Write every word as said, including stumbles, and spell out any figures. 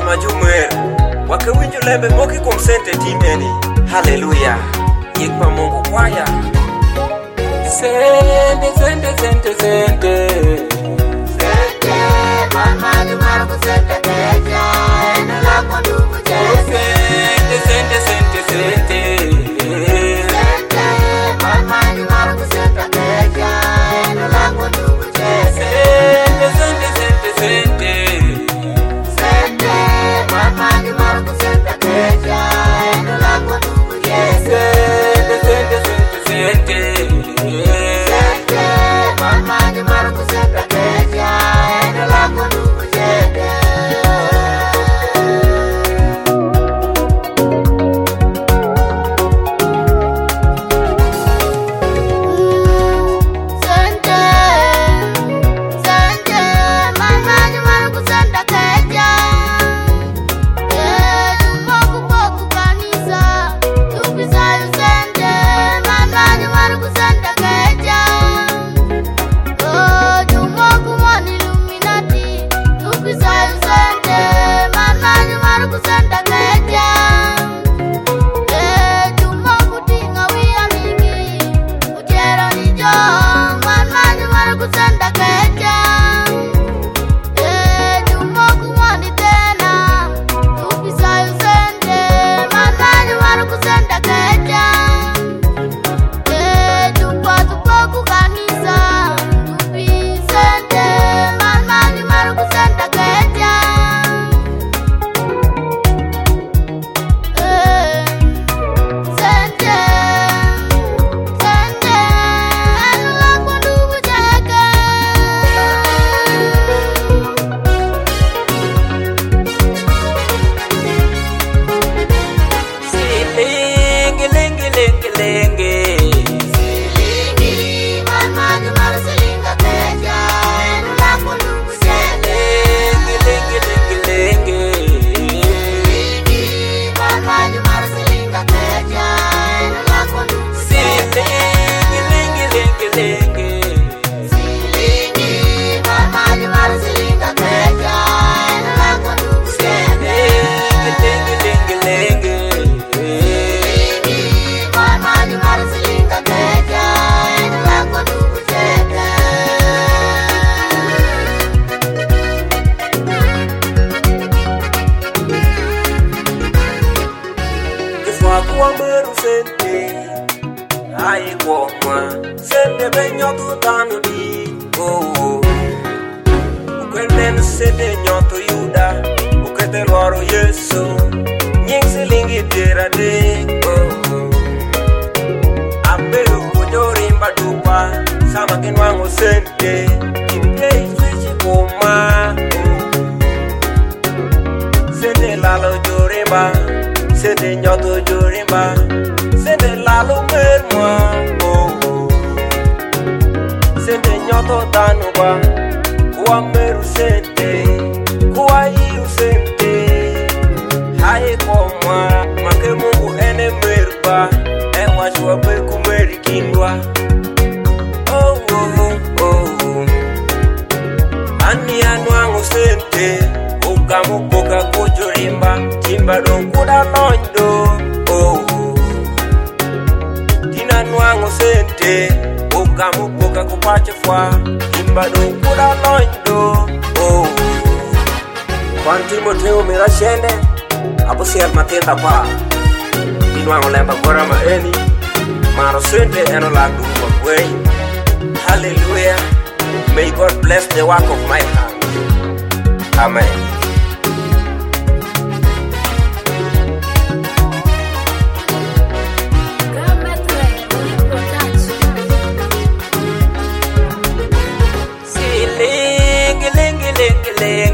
majumer wake winjo lembe moki kum sente timeni. Hallelujah. Yikpa Mungu kwaya. Sente sente sente sente Sente mama ni maru sente keja eno la kondumu jese. Sente sente sente sente Sente mama ni maru sente keja eno la kondumu jese. Sente sente sente Sente mama ni maru sente keja eno la kondumu jese. Sente sente sente Sente mama ni maru sente keja eno la kondumu jese. Wameru sente ai kwa sente benyo tutanu di oh ukwenen sente nyoto yuda ukwete loro Yesu nyingsi lingi tera de oh aberu kujori mbadupa sama kinwango sente kipei swichi koma sente lalo jorimba Sende nyoto jorimba Sende lalo mermwa oh, oh. Sende nyoto tanubwa Kuwa meru sente Kuwa iu sente Haye komwa Make Mungu ene merba Ewa shwa beku meri kindwa Oh oh oh Ani anuangu sente Ukamu boka kujorimba Timba don kuda londo oh Tina nuango sente Ukamu boka kupache fwa Timba don kuda londo oh Kwan Timoteo mira shende Apo siya matenda pa Tinuango lemba kora maeni Maro sente eno lagu kwa kwei Hallelujah. May God bless the work of my hand. Amen. Ling ling ling ling